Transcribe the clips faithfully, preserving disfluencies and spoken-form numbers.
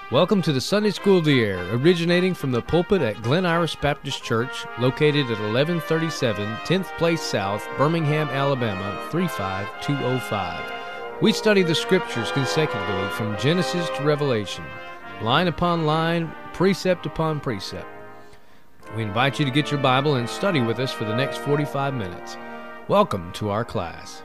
Welcome to the Sunday School of the Air, originating from the pulpit at Glen Iris Baptist Church, located at eleven thirty-seven tenth Place South, Birmingham, Alabama, three five two oh five. We study the Scriptures consecutively from Genesis to Revelation, line upon line, precept upon precept. We invite you to get your Bible and study with us for the next forty-five minutes. Welcome to our class.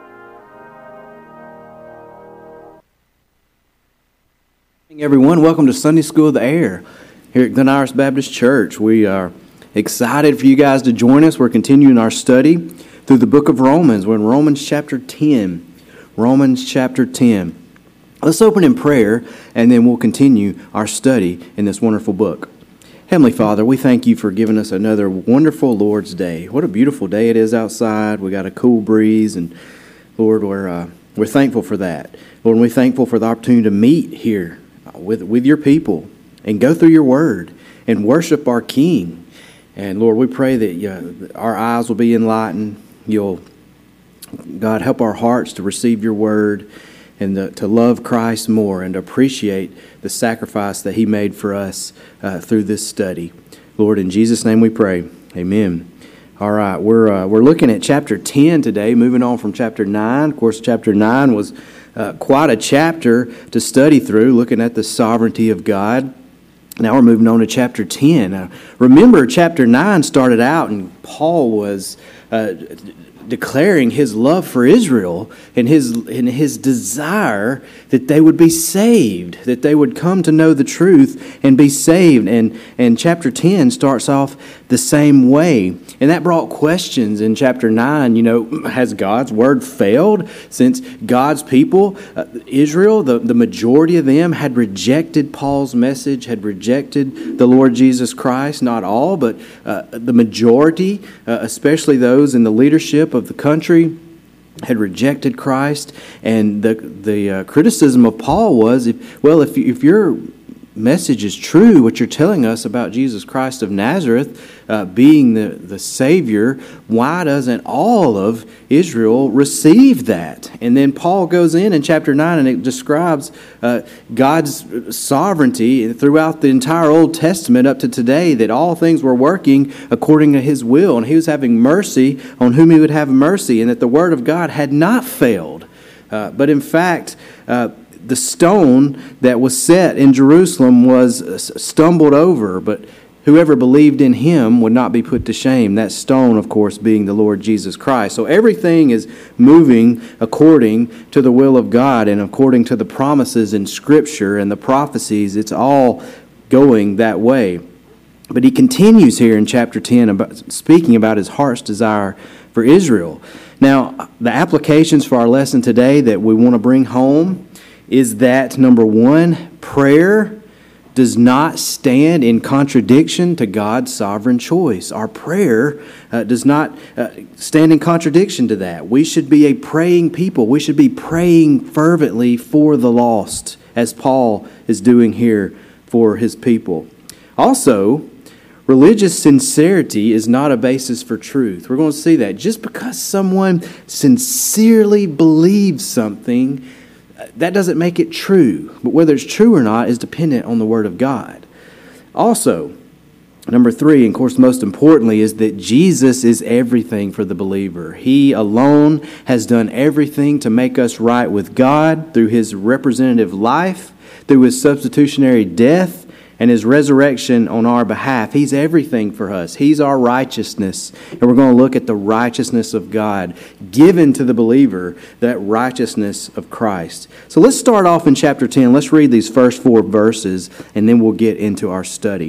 Everyone, welcome to Sunday School of the Air here at Glen Iris Baptist Church. We are excited for you guys to join us. We're continuing our study through the book of Romans. We're in Romans chapter ten. Romans chapter ten. Let's open in prayer, and then we'll continue our study in this wonderful book. Heavenly Father, we thank you for giving us another wonderful Lord's Day. What a beautiful day it is outside. We got a cool breeze, and Lord, we're uh, we're thankful for that. Lord, we're thankful for the opportunity to meet here with with your people and go through your word and worship our King. And Lord, we pray that you, our eyes will be enlightened. You'll, God, help our hearts to receive your word and the, to love Christ more and to appreciate the sacrifice that he made for us uh, through this study. Lord, in Jesus' name we pray. Amen. All right, we're uh, we're looking at chapter ten today, moving on from chapter nine. Of course, chapter nine was Uh, quite a chapter to study through, looking at the sovereignty of God. Now we're moving on to chapter ten. Uh, remember, chapter nine started out and Paul was uh, declaring his love for Israel and his, and his desire that they would be saved, that they would come to know the truth and be saved. And, and chapter ten starts off the same way. And that brought questions in chapter nine. You know, has God's word failed? Since God's people, uh, Israel, the, the majority of them had rejected Paul's message, had rejected the Lord Jesus Christ. Not all, but uh, the majority, uh, especially those in the leadership of the country, had rejected Christ. And the the uh, criticism of Paul was, if well, if, if your message is true, what you're telling us about Jesus Christ of Nazareth uh, being the, the Savior, why doesn't all of Israel receive that? And then Paul goes in in chapter nine and it describes uh, God's sovereignty throughout the entire Old Testament up to today, that all things were working according to his will, and he was having mercy on whom he would have mercy, and that the word of God had not failed. Uh, but in fact, uh, the stone that was set in Jerusalem was stumbled over, but whoever believed in him would not be put to shame. That stone, of course, being the Lord Jesus Christ. So everything is moving according to the will of God and according to the promises in Scripture and the prophecies. It's all going that way. But he continues here in chapter ten about speaking about his heart's desire for Israel. Now, the applications for our lesson today that we want to bring home is that, number one, prayer does not stand in contradiction to God's sovereign choice. Our prayer uh, does not uh, stand in contradiction to that. We should be a praying people. We should be praying fervently for the lost, as Paul is doing here for his people. Also, religious sincerity is not a basis for truth. We're going to see that. Just because someone sincerely believes something, that doesn't make it true. But whether it's true or not is dependent on the Word of God. Also, number three, and of course most importantly, is that Jesus is everything for the believer. He alone has done everything to make us right with God through his representative life, through his substitutionary death, and his resurrection on our behalf. He's everything for us. He's our righteousness. And we're going to look at the righteousness of God given to the believer, that righteousness of Christ. So let's start off in chapter ten. Let's read these first four verses, and then we'll get into our study.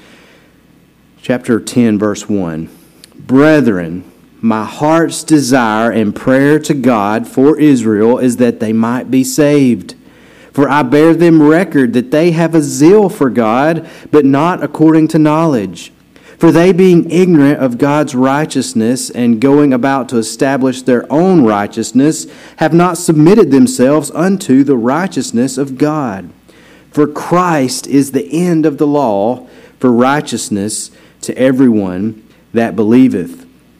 Chapter ten, verse one. Brethren, my heart's desire and prayer to God for Israel is that they might be saved. For I bear them record that they have a zeal for God, but not according to knowledge. For they, being ignorant of God's righteousness and going about to establish their own righteousness, have not submitted themselves unto the righteousness of God. For Christ is the end of the law for righteousness to everyone that believeth.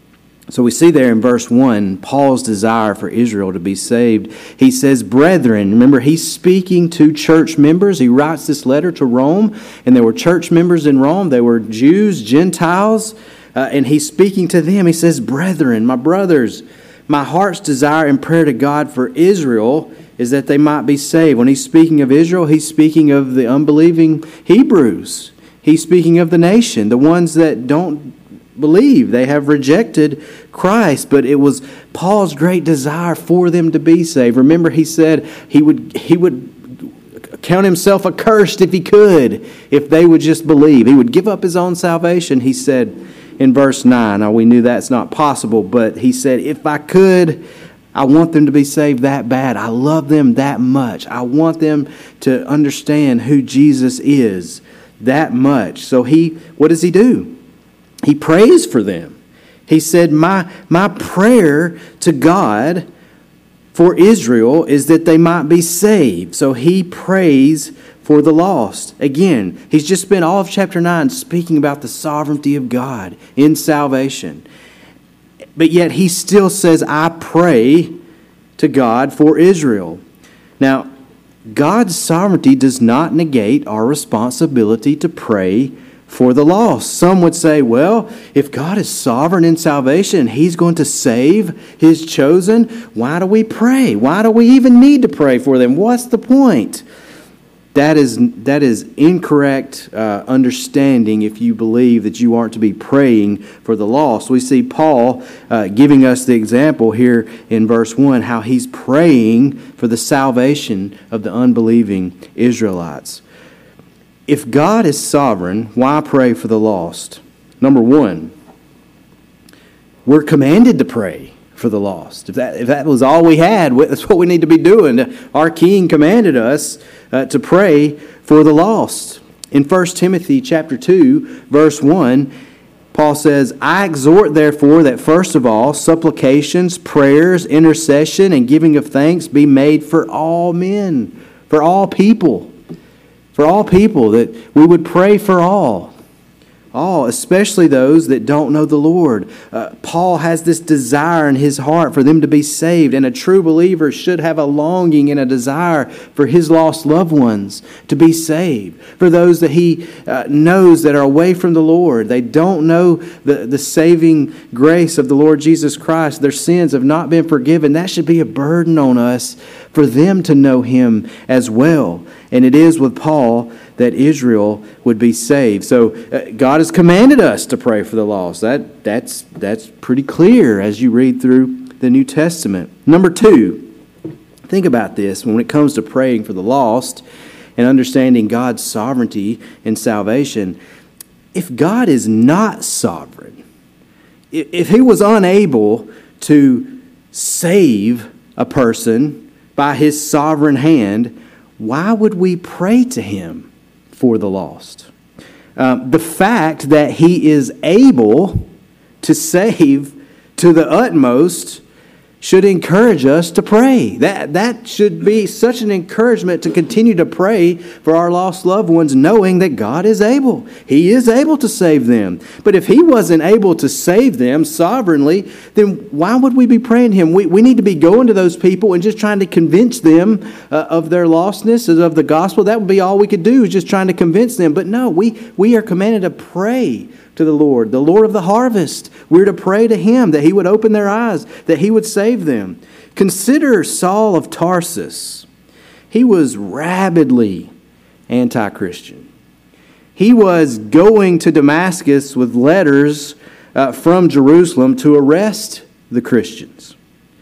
So we see there in verse one, Paul's desire for Israel to be saved. He says, brethren, remember he's speaking to church members. He writes this letter to Rome, and there were church members in Rome. They were Jews, Gentiles, uh, and he's speaking to them. He says, brethren, my brothers, my heart's desire and prayer to God for Israel is that they might be saved. When he's speaking of Israel, he's speaking of the unbelieving Hebrews. He's speaking of the nation, the ones that don't believe. They have rejected Christ, but it was Paul's great desire for them to be saved. Remember, he said he would he would count himself accursed if he could, if they would just believe. He would give up his own salvation, he said in verse nine. Now, we knew that's not possible, but he said, if I could, I want them to be saved that bad. I love them that much. I want them to understand who Jesus is that much. So he, what does he do? He prays for them. He said, my, my prayer to God for Israel is that they might be saved. So he prays for the lost. Again, he's just spent all of chapter nine speaking about the sovereignty of God in salvation. But yet he still says, I pray to God for Israel. Now, God's sovereignty does not negate our responsibility to pray for the lost. Some would say, well, if God is sovereign in salvation and he's going to save his chosen, why do we pray? Why do we even need to pray for them? What's the point? That is, that is incorrect uh, understanding if you believe that you aren't to be praying for the lost. We see Paul uh, giving us the example here in verse one, how he's praying for the salvation of the unbelieving Israelites. If God is sovereign, why pray for the lost? Number one, we're commanded to pray for the lost. If that if that was all we had, that's what we need to be doing. Our King commanded us uh, to pray for the lost. In First Timothy chapter two, verse one, Paul says, I exhort therefore that first of all supplications, prayers, intercession, and giving of thanks be made for all men, for all people. For all people, that we would pray for all. All, especially those that don't know the Lord. Uh, Paul has this desire in his heart for them to be saved, and a true believer should have a longing and a desire for his lost loved ones to be saved. For those that he uh, knows that are away from the Lord, they don't know the, the saving grace of the Lord Jesus Christ. Their sins have not been forgiven. That should be a burden on us for them to know him as well. And it is with Paul that Israel would be saved. So uh, God has commanded us to pray for the lost. That, that's, that's pretty clear as you read through the New Testament. Number two, think about this when it comes to praying for the lost and understanding God's sovereignty in salvation. If God is not sovereign, if he was unable to save a person by his sovereign hand, why would we pray to him for the lost? Um, the fact that he is able to save to the utmost should encourage us to pray. That, that should be such an encouragement to continue to pray for our lost loved ones, knowing that God is able. He is able to save them. But if he wasn't able to save them sovereignly, then why would we be praying to him? We, we need to be going to those people and just trying to convince them uh, of their lostness, of the gospel. That would be all we could do, is just trying to convince them. But no, we, we are commanded to pray to the Lord, the Lord of the harvest. We're to pray to him that he would open their eyes, that he would save them. Consider Saul of Tarsus. He was rabidly anti-Christian. He was going to Damascus with letters uh, from Jerusalem to arrest the Christians.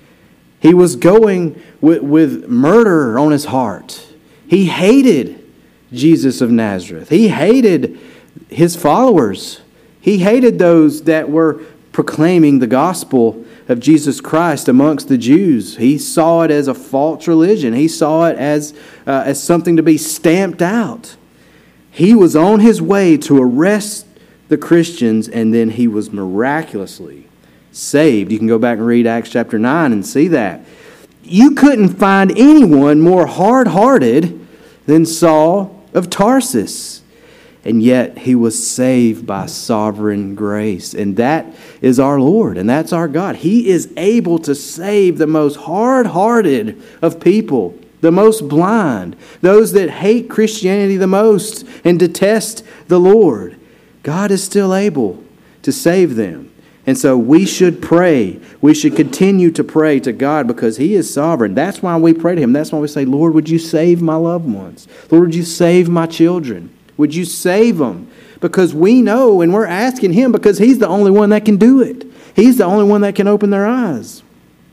He was going with, with murder on his heart. He hated Jesus of Nazareth. He hated his followers. He hated those that were proclaiming the gospel of Jesus Christ amongst the Jews. He saw it as a false religion. He saw it as, uh, as something to be stamped out. He was on his way to arrest the Christians, and then he was miraculously saved. You can go back and read Acts chapter nine and see that. You couldn't find anyone more hard-hearted than Saul of Tarsus. and yet he was saved by sovereign grace. And that is our Lord, and that's our God. He is able to save the most hard-hearted of people, the most blind, those that hate Christianity the most and detest the Lord. God is still able to save them. And so we should pray. We should continue to pray to God because He is sovereign. That's why we pray to Him. That's why we say, Lord, would you save my loved ones? Lord, would you save my children? Would you save them? Because we know, and we're asking Him because He's the only one that can do it. He's the only one that can open their eyes.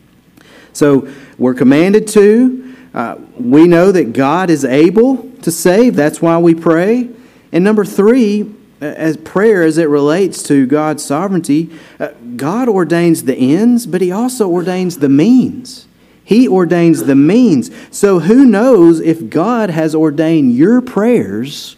So we're commanded to. Uh, we know that God is able to save. That's why we pray. And number three, as prayer as it relates to God's sovereignty, uh, God ordains the ends, but He also ordains the means. He ordains the means. So who knows if God has ordained your prayers,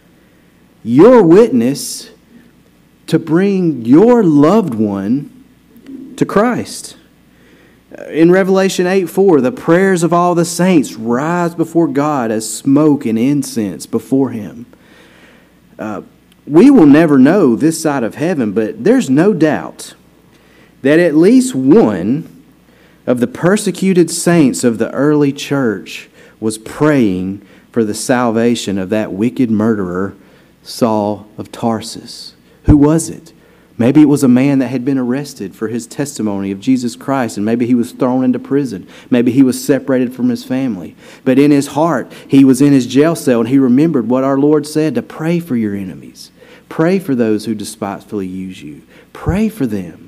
your witness, to bring your loved one to Christ. In Revelation eight four, the prayers of all the saints rise before God as smoke and incense before Him. Uh, We will never know this side of heaven, but there's no doubt that at least one of the persecuted saints of the early church was praying for the salvation of that wicked murderer, Saul of Tarsus. Who was it? Maybe it was a man that had been arrested for his testimony of Jesus Christ, and maybe he was thrown into prison. Maybe he was separated from his family. But in his heart, he was in his jail cell, and he remembered what our Lord said, to pray for your enemies. Pray for those who despitefully use you. Pray for them.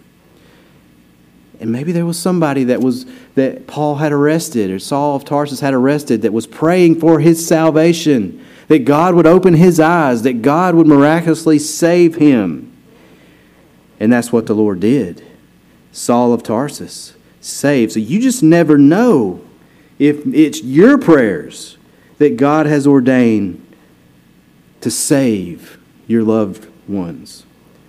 And maybe there was somebody that was that Paul had arrested, or Saul of Tarsus had arrested, that was praying for his salvation, that God would open his eyes, that God would miraculously save him. And that's what the Lord did. Saul of Tarsus saved. So you just never know if it's your prayers that God has ordained to save your loved ones.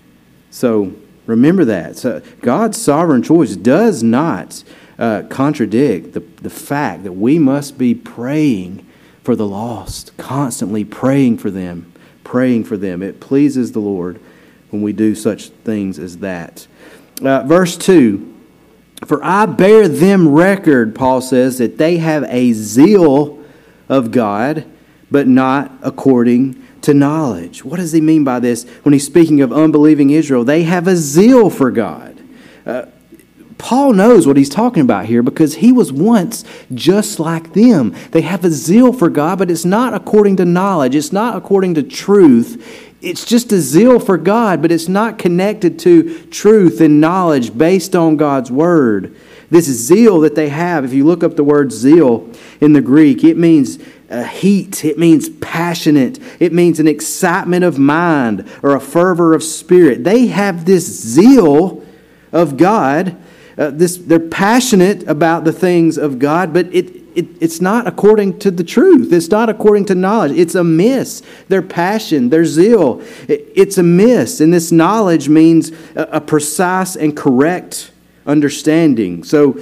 So remember that. So God's sovereign choice does not uh, contradict the, the fact that we must be praying for the lost, constantly praying for them, praying for them. It pleases the Lord when we do such things as that. Uh, verse two, for I bear them record, Paul says, that they have a zeal of God, but not according to knowledge. What does he mean by this when he's speaking of unbelieving Israel? They have a zeal for God. Uh, Paul knows what he's talking about here because he was once just like them. They have a zeal for God, but it's not according to knowledge. It's not according to truth. It's just a zeal for God, but it's not connected to truth and knowledge based on God's Word. This zeal that they have, if you look up the word zeal in the Greek, it means uh, heat. It means passionate. It means an excitement of mind or a fervor of spirit. They have this zeal of God. Uh, this they're passionate about the things of God, but it, it it's not according to the truth. It's not according to knowledge. It's amiss. Their passion, their zeal, it, it's amiss. And this knowledge means a, a precise and correct understanding. So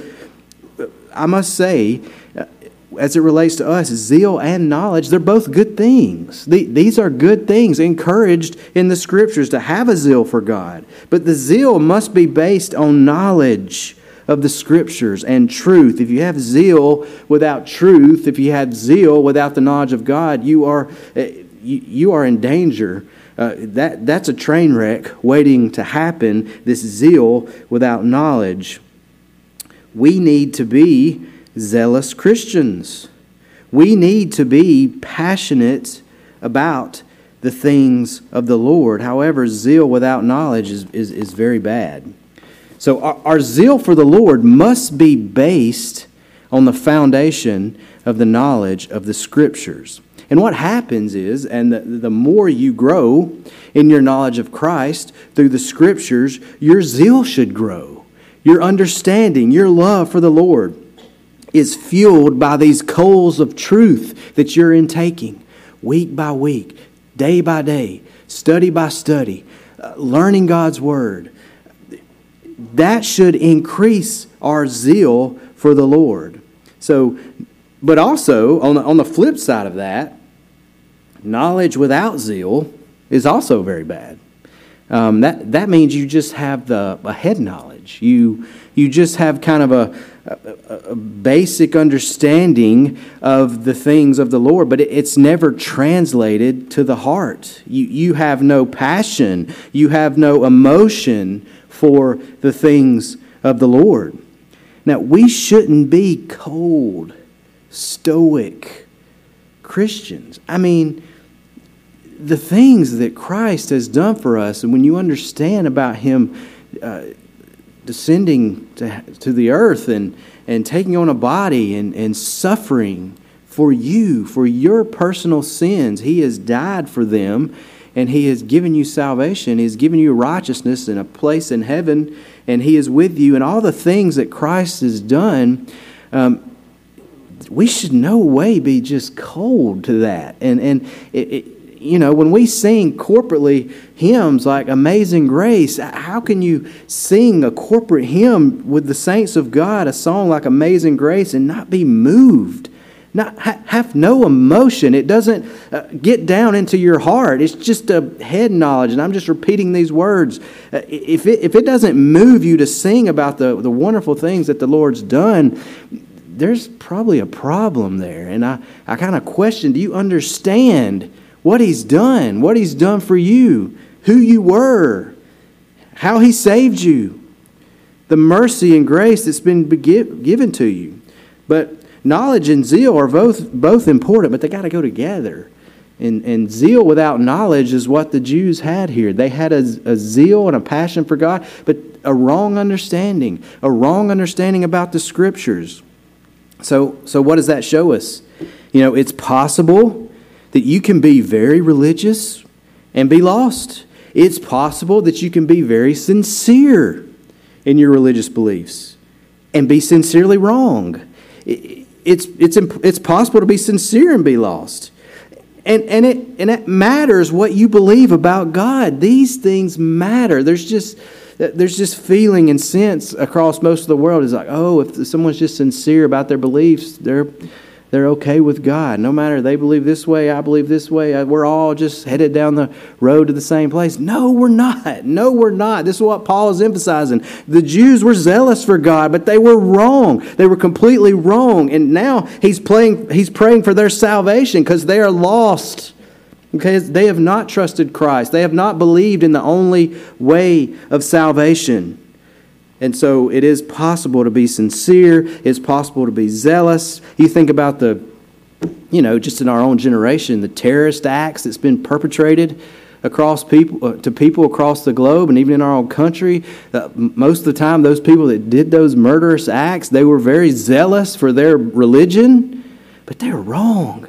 I must say, as it relates to us, zeal and knowledge, they're both good things. These are good things encouraged in the Scriptures to have a zeal for God. But the zeal must be based on knowledge of the Scriptures and truth. If you have zeal without truth, if you have zeal without the knowledge of God, you are you, you are in danger. Uh, that that's a train wreck waiting to happen, this zeal without knowledge. We need to be zealous Christians. We need to be passionate about the things of the Lord. However, zeal without knowledge is, is, is very bad. So our, our zeal for the Lord must be based on the foundation of the knowledge of the Scriptures. And what happens is, and the, the more you grow in your knowledge of Christ through the Scriptures, your zeal should grow. Your understanding, your love for the Lord is fueled by these coals of truth that you're intaking week by week, day by day, study by study, uh, learning God's Word. That should increase our zeal for the Lord. So, but also, on the, on the flip side of that, knowledge without zeal is also very bad. Um, that that means you just have the a head knowledge. You you just have kind of a, a, a basic understanding of the things of the Lord, but it, it's never translated to the heart. You you have no passion. You have no emotion for the things of the Lord. Now, we shouldn't be cold, stoic Christians. I mean, the things that Christ has done for us, and when you understand about Him uh, descending to, to the earth and, and taking on a body and, and suffering for you, for your personal sins, He has died for them, and He has given you salvation. He has given you righteousness and a place in heaven, and He is with you. And all the things that Christ has done, um, we should no way be just cold to that. And and it, it, you know, when we sing corporately hymns like Amazing Grace, how can you sing a corporate hymn with the saints of God, a song like Amazing Grace, and not be moved? Not ha- have no emotion. It doesn't uh, get down into your heart. It's just a head knowledge, and I'm just repeating these words. Uh, if it if it doesn't move you to sing about the, the wonderful things that the Lord's done, there's probably a problem there. And I, I kind of question, do you understand what He's done, what He's done for you, who you were, how He saved you, the mercy and grace that's been given to you? But knowledge and zeal are both both important, but they got to go together. And, and zeal without knowledge is what the Jews had here. They had a, a zeal and a passion for God, but a wrong understanding, a wrong understanding about the Scriptures. So, so what does that show us? You know, it's possible that you can be very religious and be lost. It's possible that you can be very sincere in your religious beliefs and be sincerely wrong. It's it's it's possible to be sincere and be lost. And and it and it matters what you believe about God. These things matter. There's just There's just feeling and sense across most of the world. It's like, oh, if someone's just sincere about their beliefs, they're they're okay with God. No matter they believe this way, I believe this way, we're all just headed down the road to the same place. No, we're not. No, we're not. This is what Paul is emphasizing. The Jews were zealous for God, but they were wrong. They were completely wrong. And now he's playing, he's praying for their salvation because they are lost. Okay, they have not trusted Christ. They have not believed in the only way of salvation. And so it is possible to be sincere. It's possible to be zealous. You think about the, you know, just in our own generation, the terrorist acts that's been perpetrated across people uh, to people across the globe, and even in our own country. Uh, most of the time, those people that did those murderous acts, they were very zealous for their religion, but they're wrong.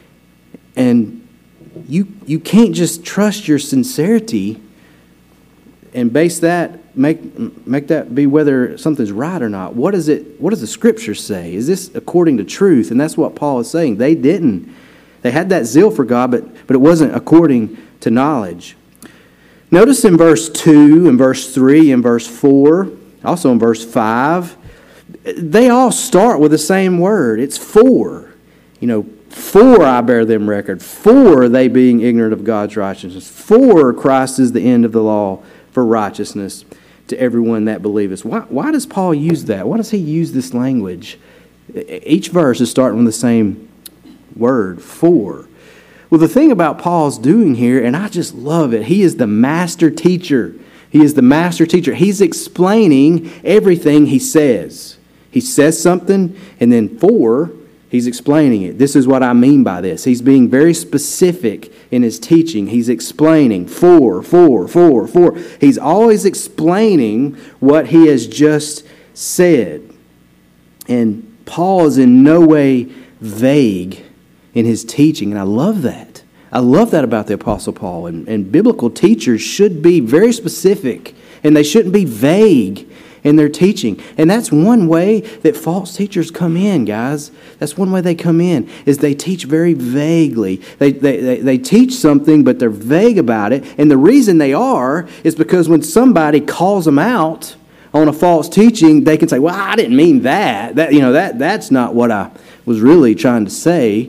And You you can't just trust your sincerity and base that make make that be whether something's right or not. What is it? What does the Scripture say? Is this according to truth? And that's what Paul is saying. They didn't. They had that zeal for God, but but it wasn't according to knowledge. Notice in verse two, and verse three, and verse four, also in verse five, they all start with the same word. It's for. You know, for I bear them record, for they being ignorant of God's righteousness, for Christ is the end of the law for righteousness to everyone that believeth. Why, why does Paul use that? Why does he use this language? Each verse is starting with the same word, for. Well, the thing about Paul's doing here, and I just love it, he is the master teacher. He is the master teacher. He's explaining everything he says. He says something, and then for, he's explaining it. This is what I mean by this. He's being very specific in his teaching. He's explaining for, for, for, for. He's always explaining what he has just said. And Paul is in no way vague in his teaching. And I love that. I love that about the Apostle Paul. And, and biblical teachers should be very specific. And they shouldn't be vague in their teaching. And that's one way that false teachers come in, guys. That's one way they come in, is they teach very vaguely. They, they, they, they teach something, but they're vague about it. And the reason they are is because when somebody calls them out on a false teaching, they can say, well, I didn't mean that. That you know, that that's not what I was really trying to say.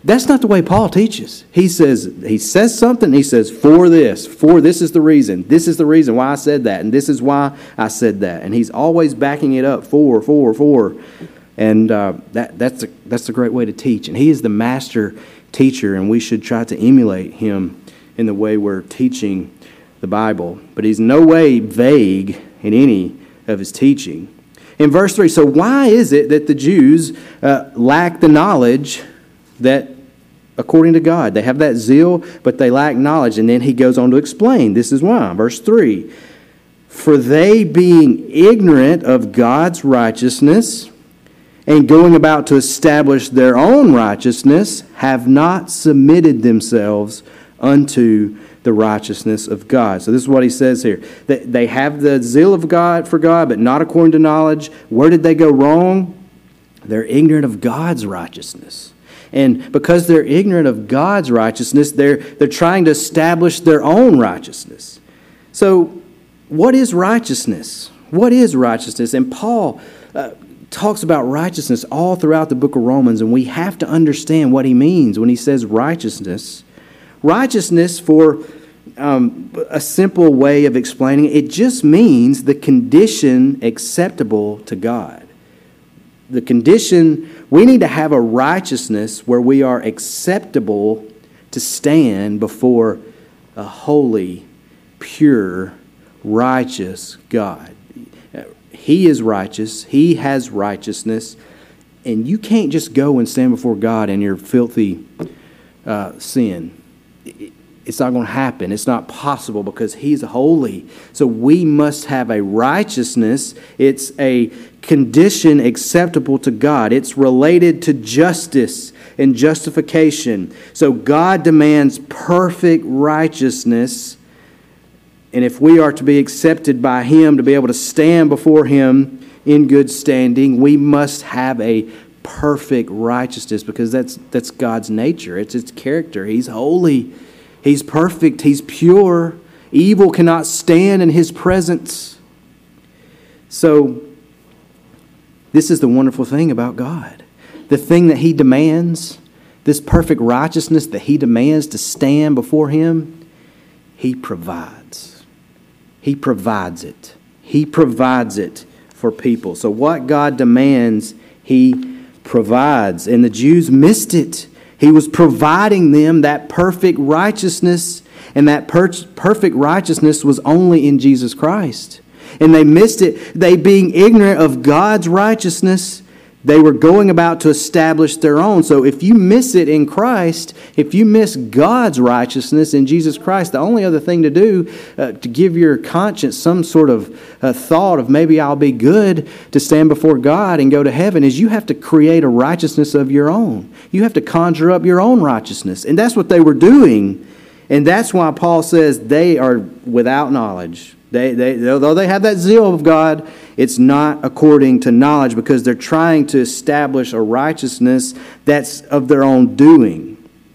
That's not the way Paul teaches. He says, he says something, he says, for this, for this is the reason. This is the reason why I said that, and this is why I said that. And he's always backing it up, for, for, for. And uh, that that's a, that's a great way to teach. And he is the master teacher, and we should try to emulate him in the way we're teaching the Bible. But he's no way vague in any of his teaching. In verse three, so why is it that the Jews uh, lack the knowledge that according to God? They have that zeal, but they lack knowledge. And then he goes on to explain. This is why. Verse three, for they being ignorant of God's righteousness and going about to establish their own righteousness, have not submitted themselves unto the righteousness of God. So this is what he says here. They have the zeal of God for God, but not according to knowledge. Where did they go wrong? They're ignorant of God's righteousness. And because they're ignorant of God's righteousness, they're, they're trying to establish their own righteousness. So what is righteousness? What is righteousness? And Paul uh, talks about righteousness all throughout the book of Romans, and we have to understand what he means when he says righteousness. Righteousness, for um, a simple way of explaining it, it just means the condition acceptable to God. The condition, we need to have a righteousness where we are acceptable to stand before a holy, pure, righteous God. He is righteous. He has righteousness. And you can't just go and stand before God in your filthy uh, sin. It's not going to happen. It's not possible because He's holy. So we must have a righteousness. It's a condition acceptable to God. It's related to justice and justification. So God demands perfect righteousness. And if we are to be accepted by Him, to be able to stand before Him in good standing, we must have a perfect righteousness because that's that's God's nature. It's His character. He's holy. He's perfect. He's pure. Evil cannot stand in His presence. So, this is the wonderful thing about God. The thing that He demands, this perfect righteousness that He demands to stand before Him, He provides. He provides it. He provides it for people. So what God demands, He provides. And the Jews missed it. He was providing them that perfect righteousness, and that per- perfect righteousness was only in Jesus Christ. And they missed it. They, being ignorant of God's righteousness, they were going about to establish their own. So if you miss it in Christ, if you miss God's righteousness in Jesus Christ, the only other thing to do uh, to give your conscience some sort of uh, thought of maybe I'll be good to stand before God and go to heaven is you have to create a righteousness of your own. You have to conjure up your own righteousness. And that's what they were doing. And that's why Paul says they are without knowledge. They, they, though they have that zeal of God, it's not according to knowledge because they're trying to establish a righteousness that's of their own doing.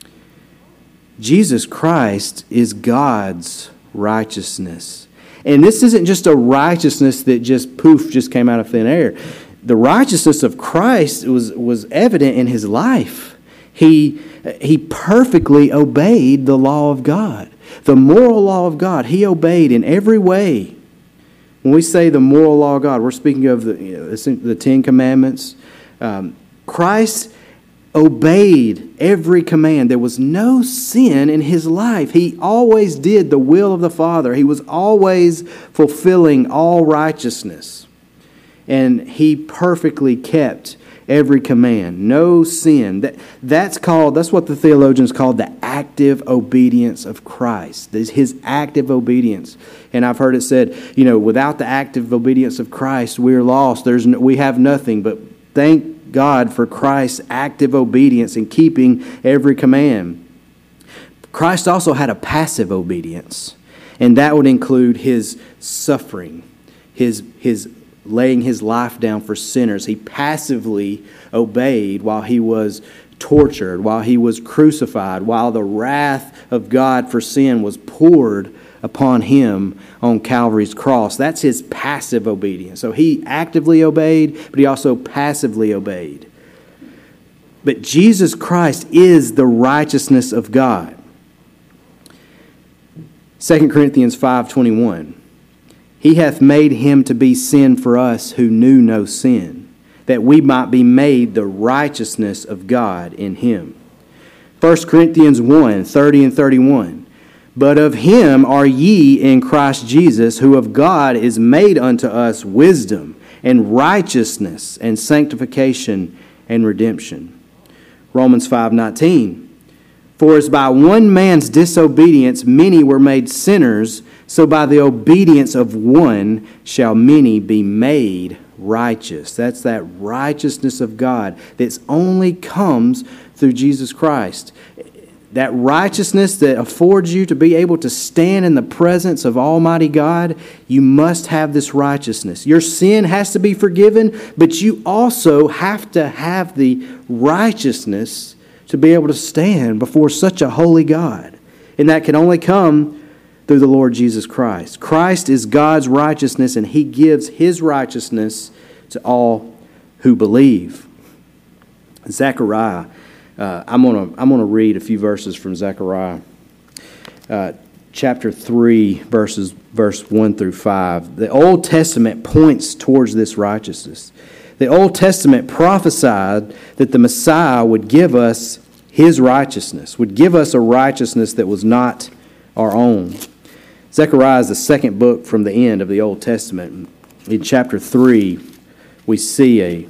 Jesus Christ is God's righteousness. And this isn't just a righteousness that just poof, just came out of thin air. The righteousness of Christ was, was evident in His life. He, he perfectly obeyed the law of God. The moral law of God, He obeyed in every way. When we say the moral law of God, we're speaking of the, you know, the Ten Commandments. Um, Christ obeyed every command. There was no sin in His life. He always did the will of the Father. He was always fulfilling all righteousness. And He perfectly kept every command. No sin. That, that's called, that's what the theologians call the active obedience of Christ. This, His active obedience. And I've heard it said, you know, without the active obedience of Christ, we're lost. There's no, we have nothing. But thank God for Christ's active obedience in keeping every command. Christ also had a passive obedience. And that would include His suffering, His His laying His life down for sinners. He passively obeyed while He was tortured, while He was crucified, while the wrath of God for sin was poured upon Him on Calvary's cross. That's His passive obedience. So He actively obeyed, but He also passively obeyed. but Jesus Christ is the righteousness of God. Second Corinthians five twenty-one. He hath made him to be sin for us who knew no sin, that we might be made the righteousness of God in him. First Corinthians one thirty and thirty-one. But of him are ye in Christ Jesus, who of God is made unto us wisdom and righteousness and sanctification and redemption. Romans five nineteen. For as by one man's disobedience many were made sinners, so by the obedience of one shall many be made righteous. That's that righteousness of God that only comes through Jesus Christ. That righteousness that affords you to be able to stand in the presence of Almighty God, you must have this righteousness. Your sin has to be forgiven, but you also have to have the righteousness to be able to stand before such a holy God. And that can only come through the Lord Jesus Christ. Christ is God's righteousness, and He gives His righteousness to all who believe. Zechariah. Uh, I'm going to I'm going to read a few verses from Zechariah, uh, chapter three, verses verse one through five. The Old Testament points towards this righteousness. The Old Testament prophesied that the Messiah would give us His righteousness, would give us a righteousness that was not our own. Zechariah is the second book from the end of the Old Testament. In chapter three, we see a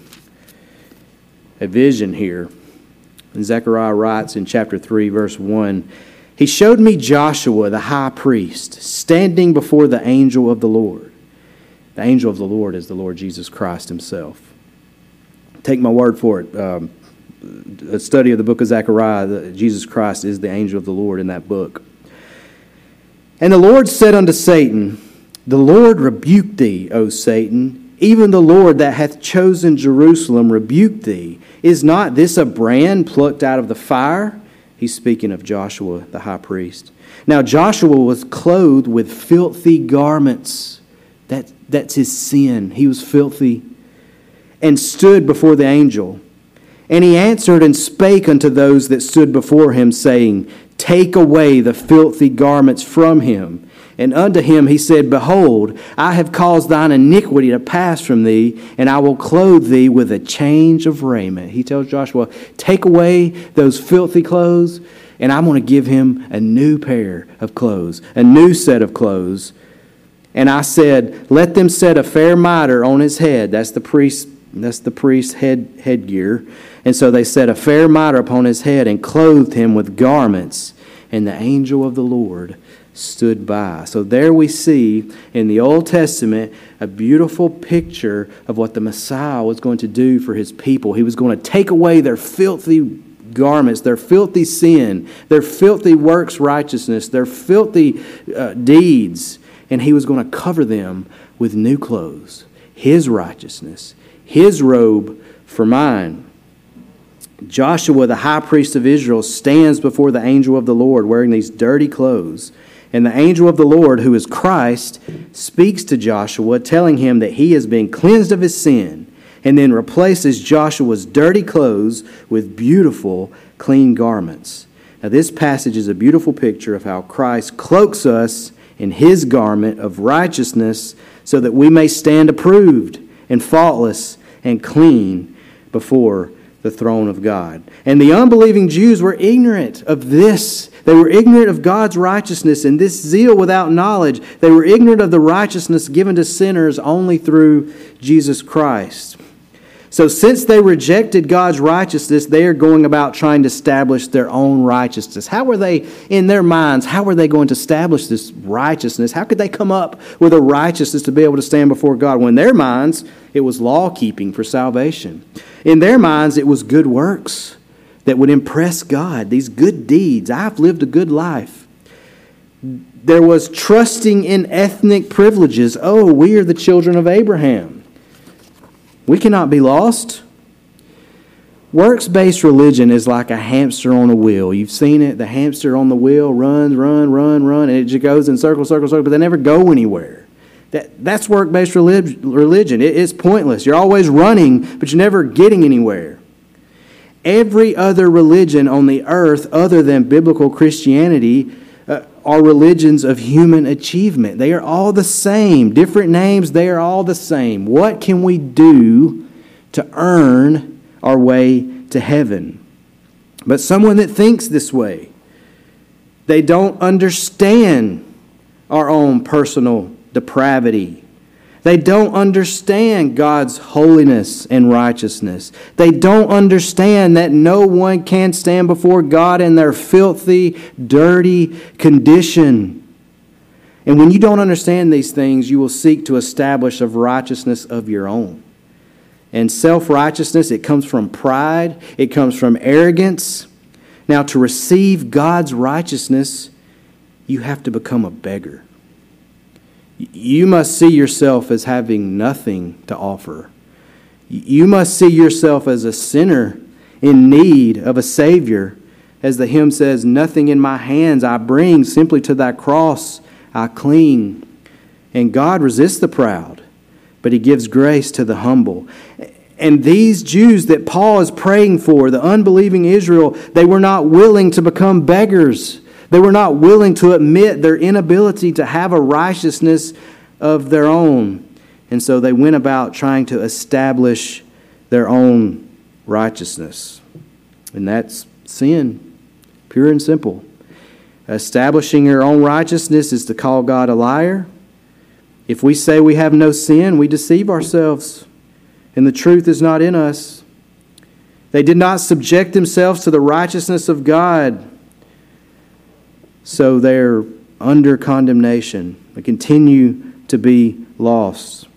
a vision here. And Zechariah writes in chapter three, verse one, He showed me Joshua, the high priest, standing before the angel of the Lord. The angel of the Lord is the Lord Jesus Christ Himself. Take my word for it. Um, a study of the book of Zechariah, the, Jesus Christ is the angel of the Lord in that book. And the Lord said unto Satan, The Lord rebuke thee, O Satan. Even the Lord that hath chosen Jerusalem rebuke thee. Is not this a brand plucked out of the fire? He's speaking of Joshua, the high priest. Now Joshua was clothed with filthy garments. That, that's his sin. He was filthy. And stood before the angel. And he answered and spake unto those that stood before him, saying, Take away the filthy garments from him. And unto him he said, Behold, I have caused thine iniquity to pass from thee, and I will clothe thee with a change of raiment. He tells Joshua, take away those filthy clothes, and I'm going to give him a new pair of clothes, a new set of clothes. And I said, Let them set a fair mitre on his head. That's the priest, that's the priest's head headgear. And so they set a fair mitre upon his head and clothed him with garments. And the angel of the Lord stood by. So there we see in the Old Testament a beautiful picture of what the Messiah was going to do for His people. He was going to take away their filthy garments, their filthy sin, their filthy works righteousness, their filthy uh, deeds, and He was going to cover them with new clothes, His righteousness, His robe for mine. Joshua, the high priest of Israel, stands before the angel of the Lord wearing these dirty clothes. And the angel of the Lord, who is Christ, speaks to Joshua, telling him that he has been cleansed of his sin, and then replaces Joshua's dirty clothes with beautiful, clean garments. Now, this passage is a beautiful picture of how Christ cloaks us in His garment of righteousness so that we may stand approved and faultless and clean before the throne of God. And the unbelieving Jews were ignorant of this. They were ignorant of God's righteousness and this zeal without knowledge. They were ignorant of the righteousness given to sinners only through Jesus Christ. So since they rejected God's righteousness, they are going about trying to establish their own righteousness. How were they, in their minds, how were they going to establish this righteousness? How could they come up with a righteousness to be able to stand before God? When in their minds, it was law-keeping for salvation. In their minds, it was good works that would impress God, these good deeds. I've lived a good life. There was trusting in ethnic privileges. Oh, we are the children of Abraham. We cannot be lost. Works-based religion is like a hamster on a wheel. You've seen it. The hamster on the wheel runs, run, run, run, and it just goes in circles, circles, circles, but they never go anywhere. That, that's work-based religion. It, it's pointless. You're always running, but you're never getting anywhere. every other religion on the earth other than biblical Christianity uh, are religions of human achievement. They are all the same. Different names, they are all the same. What can we do to earn our way to heaven? But someone that thinks this way, they don't understand our own personal depravity. They don't understand God's holiness and righteousness. They don't understand that no one can stand before God in their filthy, dirty condition. And when you don't understand these things, you will seek to establish a righteousness of your own. And self-righteousness, it comes from pride. It comes from arrogance. Now, to receive God's righteousness, you have to become a beggar. You must see yourself as having nothing to offer. You must see yourself as a sinner in need of a Savior. As the hymn says, nothing in my hands I bring, simply to thy cross I cling. And God resists the proud, but He gives grace to the humble. And these Jews that Paul is praying for, the unbelieving Israel, they were not willing to become beggars. They were not willing to admit their inability to have a righteousness of their own. And so they went about trying to establish their own righteousness. And that's sin, pure and simple. Establishing your own righteousness is to call God a liar. If we say we have no sin, we deceive ourselves, and the truth is not in us. They did not subject themselves to the righteousness of God, so they're under condemnation. They continue to be lost.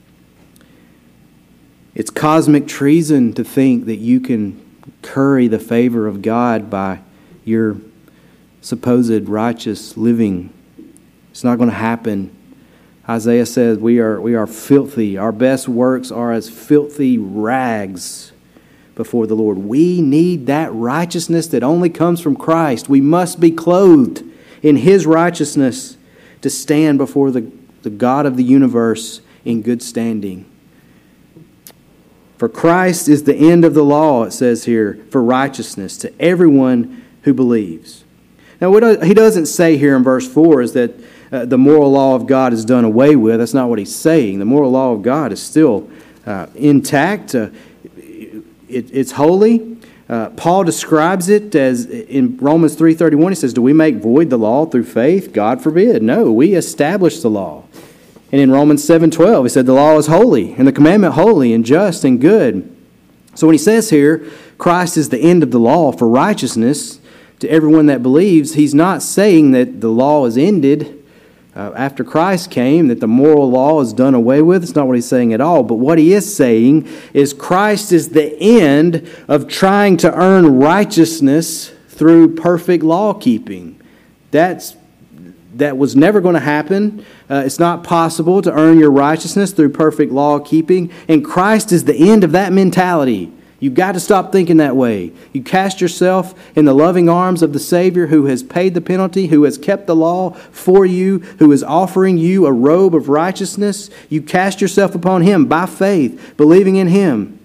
It's cosmic treason to think that you can curry the favor of God by your supposed righteous living. It's not going to happen. Isaiah says we are we are filthy. Our best works are as filthy rags before the Lord. We need that righteousness that only comes from Christ. We must be clothed in His righteousness to stand before the, the God of the universe in good standing. For Christ is the end of the law, it says here, for righteousness to everyone who believes. Now, what he doesn't say here in verse four is that uh, the moral law of God is done away with. That's not what he's saying. The moral law of God is still uh, intact. Uh, it, it's holy. Uh, Paul describes it as in Romans three thirty-one. He says, do we make void the law through faith? God forbid. No, we establish the law. And in Romans seven twelve, he said the law is holy and the commandment holy and just and good. So when he says here, Christ is the end of the law for righteousness to everyone that believes, he's not saying that the law is ended uh, after Christ came, that the moral law is done away with. It's not what he's saying at all. But what he is saying is Christ is the end of trying to earn righteousness through perfect law keeping. That's That was never going to happen. Uh, it's not possible to earn your righteousness through perfect law keeping. And Christ is the end of that mentality. You've got to stop thinking that way. You cast yourself in the loving arms of the Savior who has paid the penalty, who has kept the law for you, who is offering you a robe of righteousness. You cast yourself upon Him by faith, believing in Him.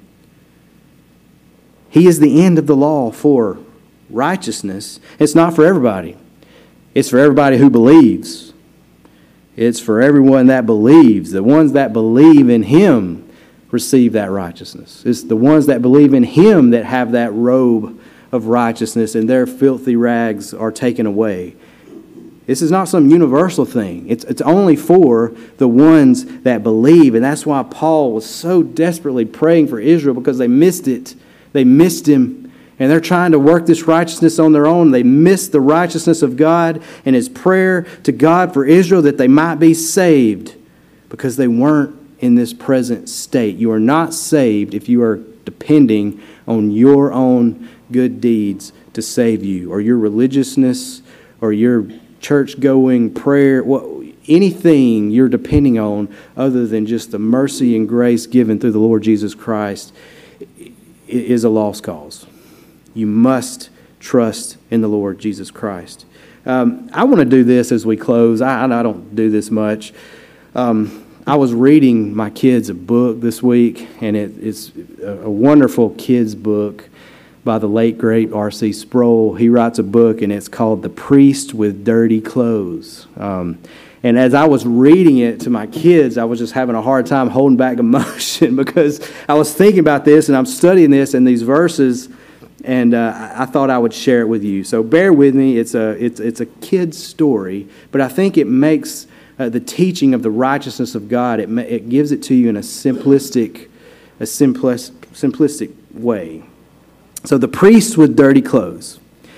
He is the end of the law for righteousness. It's not for everybody. It's for everybody who believes. It's for everyone that believes. The ones that believe in Him receive that righteousness. It's the ones that believe in Him that have that robe of righteousness and their filthy rags are taken away. This is not some universal thing. It's, it's only for the ones that believe. And that's why Paul was so desperately praying for Israel, because they missed it. They missed Him. And they're trying to work this righteousness on their own. They missed the righteousness of God, and his prayer to God for Israel that they might be saved because they weren't in this present state. You are not saved if you are depending on your own good deeds to save you, or your religiousness, or your church-going prayer, what, anything you're depending on other than just the mercy and grace given through the Lord Jesus Christ is a lost cause. You must trust in the Lord Jesus Christ. Um, I want to do this as we close. I, I don't do this much. Um, I was reading my kids a book this week, and it, it's a, a wonderful kids book. by the late, great R C Sproul. He writes a book, and it's called The Priest with Dirty Clothes. Um, and as I was reading it to my kids, I was just having a hard time holding back emotion because I was thinking about this, and I'm studying this and these verses, and uh, I thought I would share it with you. So bear with me. It's a it's it's a kid's story, but I think it makes uh, the teaching of the righteousness of God. It it gives it to you in a simplistic, a simplis, simplistic way. So the priest with dirty clothes.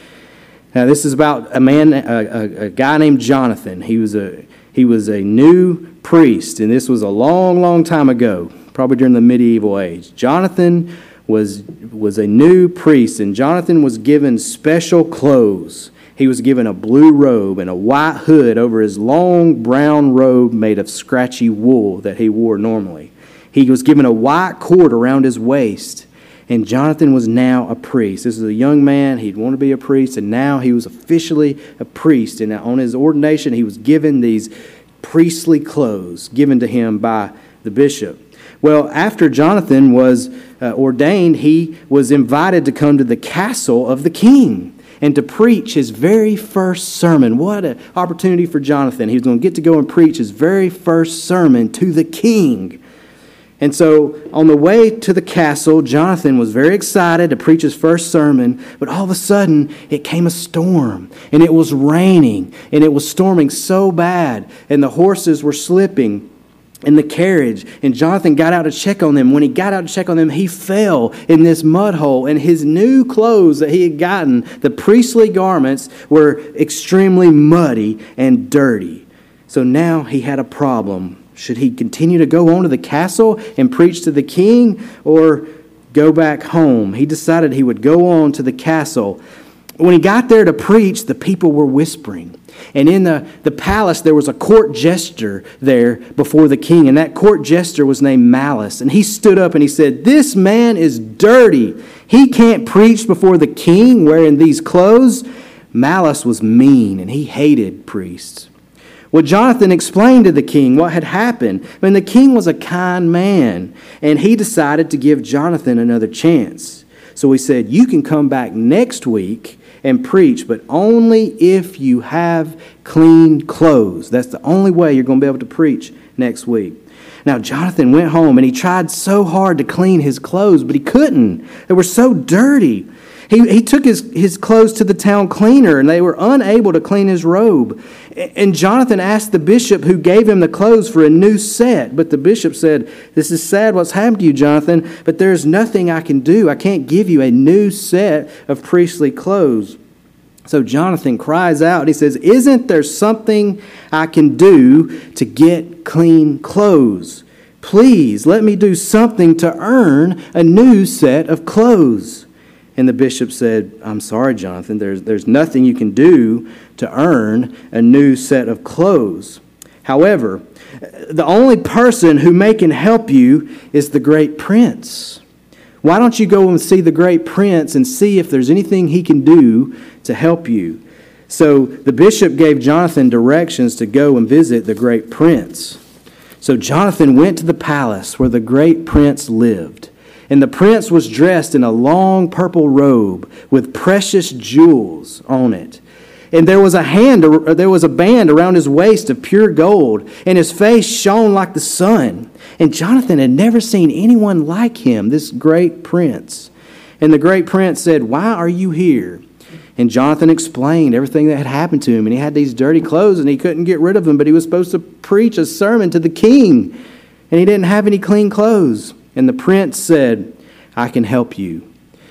Now this is about a man, a, a, a guy named Jonathan. He was a he was a new priest, and this was a long, long time ago, probably during the medieval age. Jonathan was was a new priest, and Jonathan was given special clothes. He was given a blue robe and a white hood over his long brown robe made of scratchy wool that he wore normally. He was given a white cord around his waist. And Jonathan was now a priest. This is a young man. He'd want to be a priest, and now he was officially a priest. And on his ordination, he was given these priestly clothes given to him by the bishop. Well, after Jonathan was uh, ordained, he was invited to come to the castle of the king and to preach his very first sermon. What an opportunity for Jonathan. He was going to get to go and preach his very first sermon to the king. And so on the way to the castle, Jonathan was very excited to preach his first sermon, but all of a sudden it came a storm, and it was raining, and it was storming so bad, and the horses were slipping in the carriage, and Jonathan got out to check on them. When he got out to check on them, he fell in this mud hole, and his new clothes that he had gotten, the priestly garments, were extremely muddy and dirty. So now he had a problem. Should he continue to go on to the castle and preach to the king, or go back home? He decided he would go on to the castle. When he got there to preach, the people were whispering. And in the, the palace, there was a court jester there before the king. And that court jester was named Malice. And he stood up and he said, "This man is dirty. He can't preach before the king wearing these clothes." Malice was mean, and he hated priests. Well, Jonathan explained to the king what had happened. I mean, the king was a kind man, and he decided to give Jonathan another chance. So he said, "You can come back next week and preach, but only if you have clean clothes. That's the only way you're going to be able to preach next week." Now, Jonathan went home, and he tried so hard to clean his clothes, but he couldn't. They were so dirty. He, he took his, his clothes to the town cleaner, and they were unable to clean his robe. And Jonathan asked the bishop who gave him the clothes for a new set. But the bishop said, "This is sad what's happened to you, Jonathan, but there's nothing I can do. I can't give you a new set of priestly clothes." So Jonathan cries out. He says, "Isn't there something I can do to get clean clothes? Please let me do something to earn a new set of clothes." And the bishop said, "I'm sorry, Jonathan, there's, there's nothing you can do to earn a new set of clothes. However, the only person who may can help you is the great prince. Why don't you go and see the great prince and see if there's anything he can do to help you?" So the bishop gave Jonathan directions to go and visit the great prince. So Jonathan went to the palace where the great prince lived. And the prince was dressed in a long purple robe with precious jewels on it. And there was a hand, there was a band around his waist of pure gold, and his face shone like the sun. And Jonathan had never seen anyone like him, this great prince. And the great prince said, "Why are you here?" And Jonathan explained everything that had happened to him. And he had these dirty clothes, and he couldn't get rid of them, but he was supposed to preach a sermon to the king, and he didn't have any clean clothes. And the prince said, "I can help you.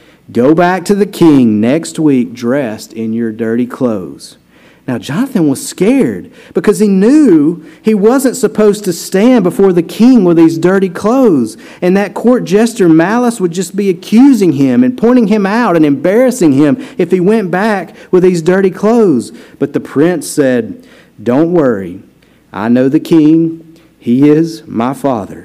Go back to the king next week dressed in your dirty clothes." Now, Jonathan was scared because he knew he wasn't supposed to stand before the king with these dirty clothes. And that court jester Malice would just be accusing him and pointing him out and embarrassing him if he went back with these dirty clothes. But the prince said, "Don't worry. I know the king. He is my father."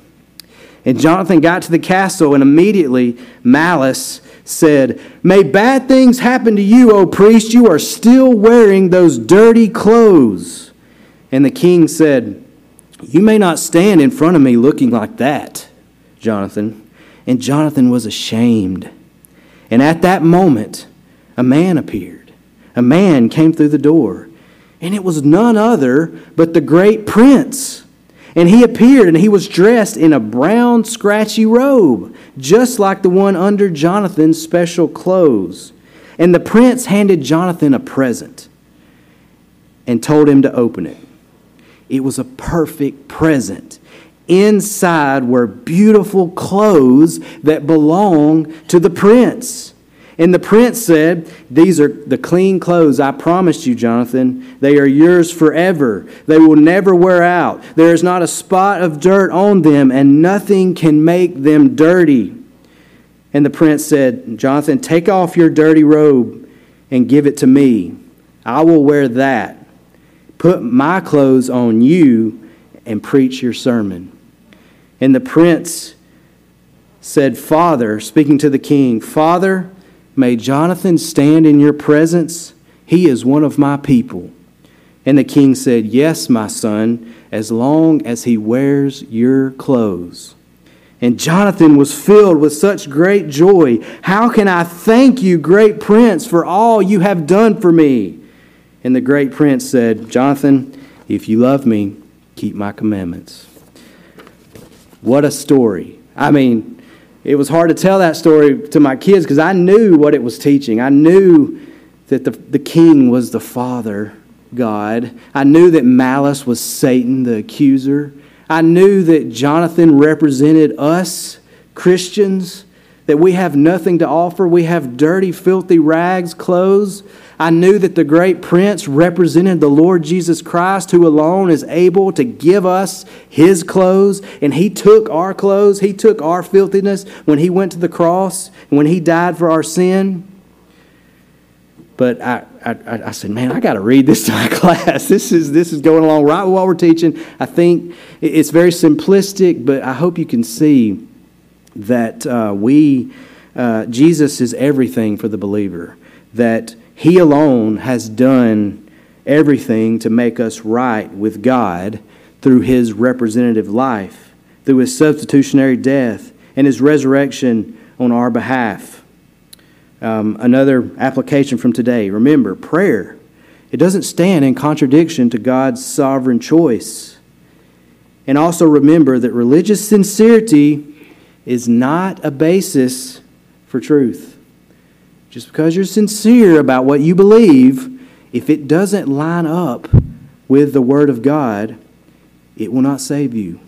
And Jonathan got to the castle, and immediately Malice said, "May bad things happen to you, O priest. You are still wearing those dirty clothes." And the king said, "You may not stand in front of me looking like that, Jonathan." And Jonathan was ashamed. And at that moment, a man appeared. A man came through the door. And it was none other but the great prince. And he appeared, and he was dressed in a brown, scratchy robe, just like the one under Jonathan's special clothes. And the prince handed Jonathan a present and told him to open it. It was a perfect present. Inside were beautiful clothes that belonged to the prince. And the prince said, "These are the clean clothes I promised you, Jonathan. They are yours forever. They will never wear out. There is not a spot of dirt on them, and nothing can make them dirty." And the prince said, "Jonathan, take off your dirty robe and give it to me. I will wear that. Put my clothes on you and preach your sermon." And the prince said, "Father," speaking to the king, "Father, may Jonathan stand in your presence. He is one of my people." And the king said, "Yes, my son, as long as he wears your clothes." And Jonathan was filled with such great joy. "How can I thank you, great prince, for all you have done for me?" And the great prince said, "Jonathan, if you love me, keep my commandments." What a story. I mean, it was hard to tell that story to my kids because I knew what it was teaching. I knew that the, the king was the Father, God. I knew that malice was Satan, the accuser. I knew that Jonathan represented us, Christians, that we have nothing to offer. We have dirty, filthy rags, clothes. I knew that the great prince represented the Lord Jesus Christ, who alone is able to give us his clothes. And he took our clothes. He took our filthiness when he went to the cross and when he died for our sin. But I, I, I said, man, I got to read this to my class. This is this is going along right while we're teaching. I think it's very simplistic, but I hope you can see that uh, we, uh, Jesus is everything for the believer. That he alone has done everything to make us right with God through his representative life, through his substitutionary death, and his resurrection on our behalf. Um, another application from today. Remember, prayer, it doesn't stand in contradiction to God's sovereign choice. And also remember that religious sincerity is not a basis for truth. Just because you're sincere about what you believe, if it doesn't line up with the Word of God, it will not save you.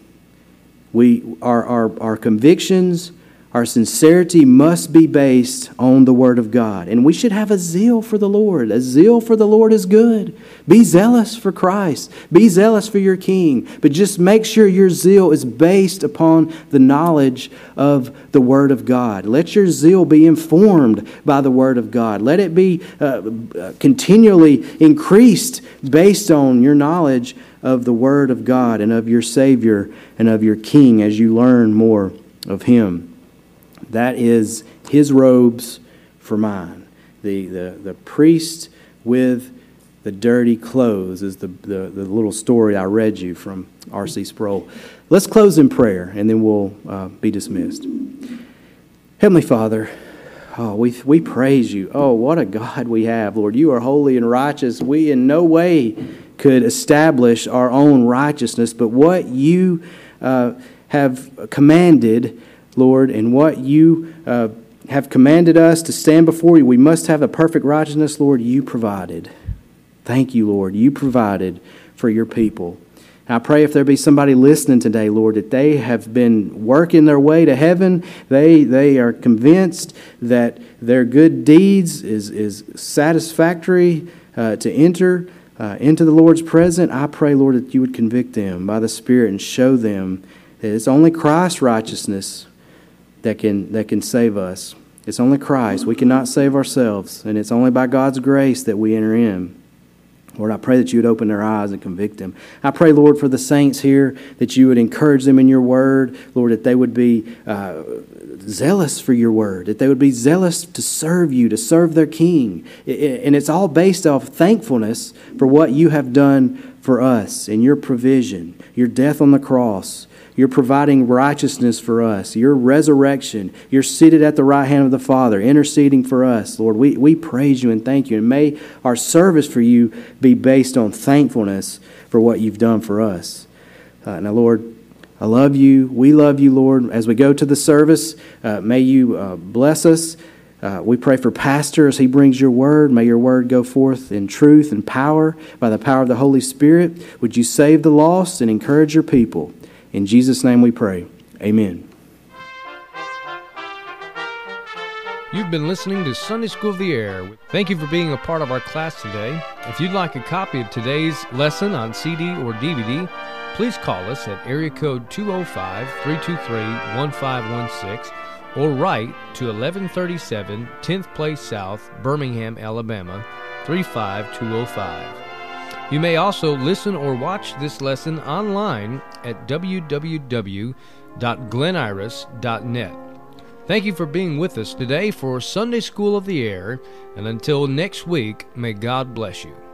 We, our, our, our convictions, our sincerity must be based on the Word of God. And we should have a zeal for the Lord. A zeal for the Lord is good. Be zealous for Christ. Be zealous for your King. But just make sure your zeal is based upon the knowledge of the Word of God. Let your zeal be informed by the Word of God. Let it be uh, continually increased based on your knowledge of the Word of God and of your Savior and of your King as you learn more of Him. That is his robes for mine. The, the, the priest with the dirty clothes is the, the, the little story I read you from R C Sproul. Let's close in prayer, and then we'll uh, be dismissed. Heavenly Father, oh, we, we praise you. Oh, what a God we have, Lord. You are holy and righteous. We in no way could establish our own righteousness, but what you uh, have commanded, Lord, and what you uh, have commanded us to stand before you, we must have a perfect righteousness, Lord, you provided. Thank you, Lord, you provided for your people. And I pray if there be somebody listening today, Lord, that they have been working their way to heaven, they they are convinced that their good deeds is, is satisfactory uh, to enter uh, into the Lord's presence. I pray, Lord, that you would convict them by the Spirit and show them that it's only Christ's righteousness that can that can save us. It's only Christ. We cannot save ourselves, and it's only by God's grace that we enter in. Lord, I pray that you would open their eyes and convict them. I pray, Lord, for the saints here, that you would encourage them in your word. Lord, that they would be uh, zealous for your word, that they would be zealous to serve you, to serve their King. And it's all based off thankfulness for what you have done for us and your provision, your death on the cross, your providing righteousness for us, your resurrection, you're seated at the right hand of the Father, interceding for us. Lord, we, we praise you and thank you. And may our service for you be based on thankfulness for what you've done for us. Uh, now, Lord, I love you. We love you, Lord. As we go to the service, uh, may you uh, bless us. Uh, we pray for Pastor as he brings your word. May your word go forth in truth and power by the power of the Holy Spirit. Would you save the lost and encourage your people? In Jesus' name we pray. Amen. You've been listening to Sunday School of the Air. Thank you for being a part of our class today. If you'd like a copy of today's lesson on C D or D V D, please call us at area code two oh five, three two three, one five one six or write to eleven thirty-seven tenth Place South, Birmingham, Alabama, three five two oh five. You may also listen or watch this lesson online at w w w dot glen iris dot net. Thank you for being with us today for Sunday School of the Air, and until next week, may God bless you.